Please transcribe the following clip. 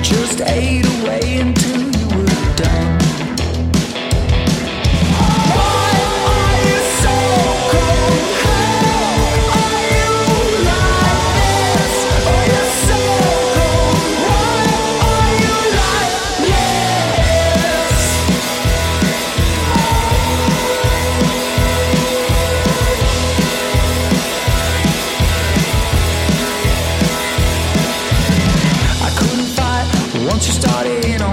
just ate away until you were done. Why are you so cold? How are you like this? Oh, you're so cold. Why are you like this? I couldn't fight once you started in